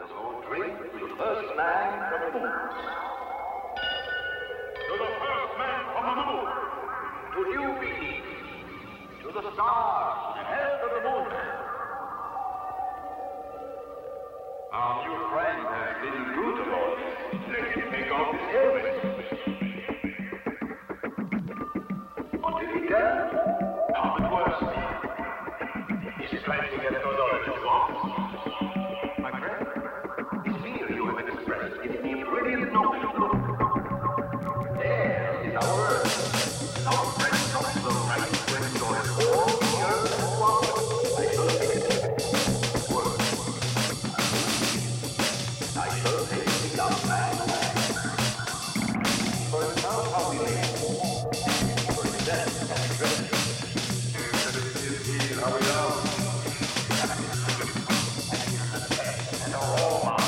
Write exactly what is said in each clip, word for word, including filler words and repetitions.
So drink to the first man from the moon. To the first man from the moon. To you, beings. To the stars and health of the moon. Our new friend has been beautiful. Let him take off his helmet. What did he tell? How it was. He's trying to get no knowledge of us. My friend, this fear you have expressed gives me a brilliant notion. There is our Earth. Our friend comes the right to enjoy all the earth and water. I shall take it. Word. I shall take it up, man. For it's not how we live. For it's death and adventure. How we love. And all our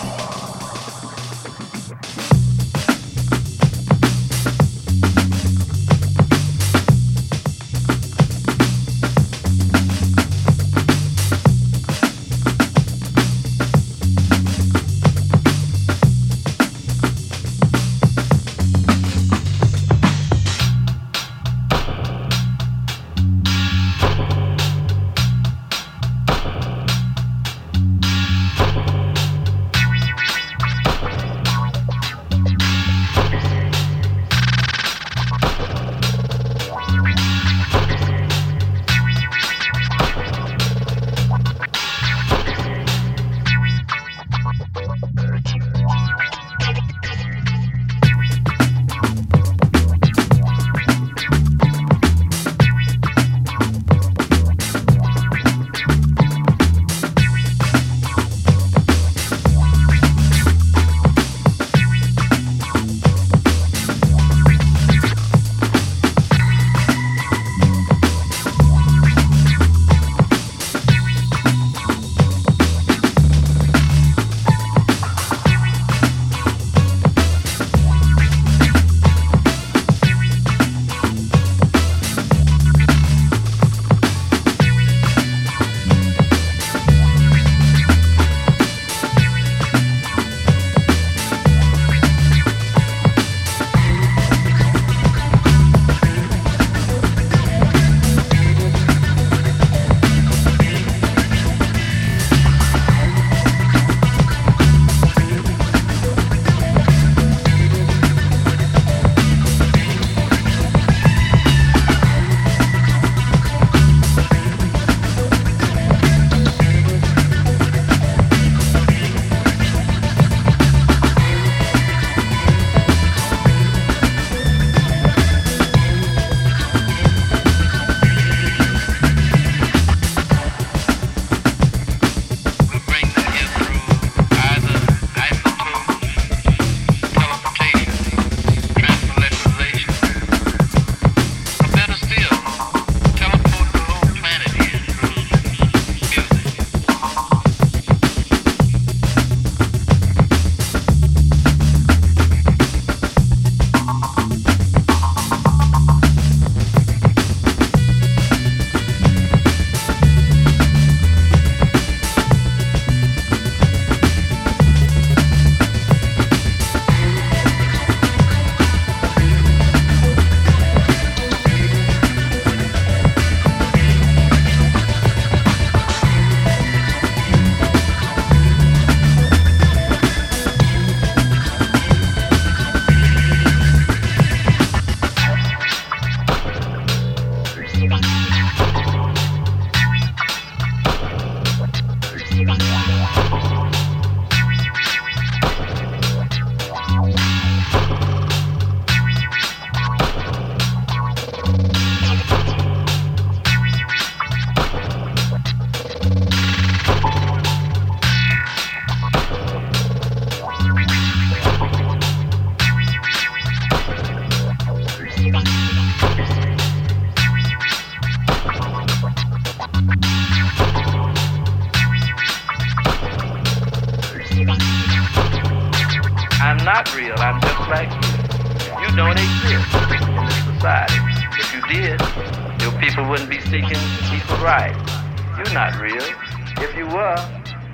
not real. I'm just like you. You don't exist in this society. If you did, your people wouldn't be seeking equal rights. You're not real. If you were,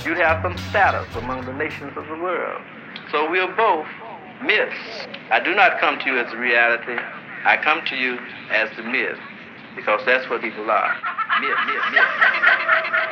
you'd have some status among the nations of the world. So we're both myths. I do not come to you as a reality. I come to you as the myth, because that's what people are. Myth, myth, myth.